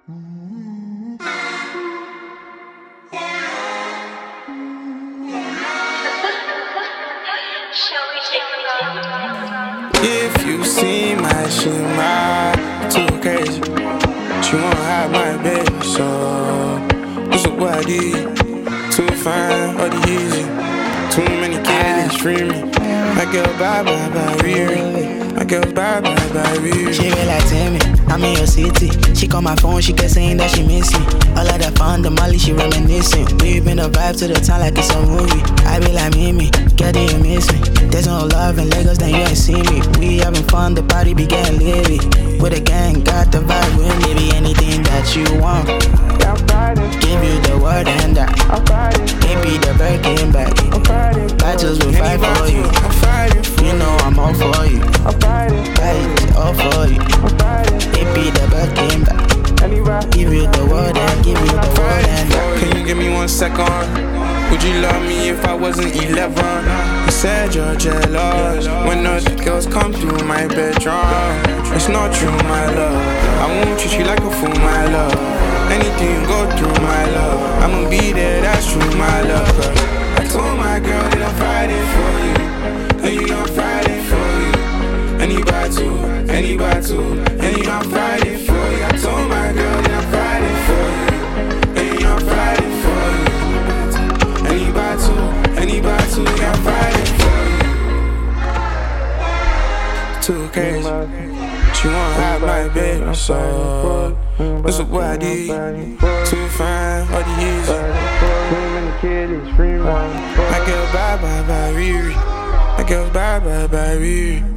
If you see my shima, too crazy. She won't hide my baby, so what's up, what I did? Too fine, or the easy. Too many kids, free me. My girl, bye, Riri. My girl, bye, Riri. She real like Timmy, I'm in your city. She call my phone, she kept saying that she miss me. All of that fun, the Molly, she reminiscing. We been a vibe to the town like it's a movie. I be like Mimi, girl, do you miss me? There's no love in Lagos, then you ain't see me. We having fun, the party be getting litty. With a gang, got the vibe with me. Be anything that you want. Give you the word and that. Give me the Birkin back. Battles will fight for you. You know I'm all for you. Fight all for you. Give me the Birkin back. Give you the word and give you the word and that. Can you give me 1 second? Would you love me if I wasn't 11? You said you're jealous when other girls come through my bedroom. It's not true, my love. I won't treat you like a fool, my love. Anything you go through, my love, I'ma be there, that's true, my love. Cause I told my girl that I'm Friday for you, and you know I'm Friday for you. Any battle, any I'm Friday for you. I told my girl that I'm Friday for you, and you know I'm Friday for you. Any battle, yeah, I'm Friday for you. Too crazy. She won't hide my baby, so what's up, what I did? Too fine, or the easy. My girl, bye, Riri. My girl, bye, Riri.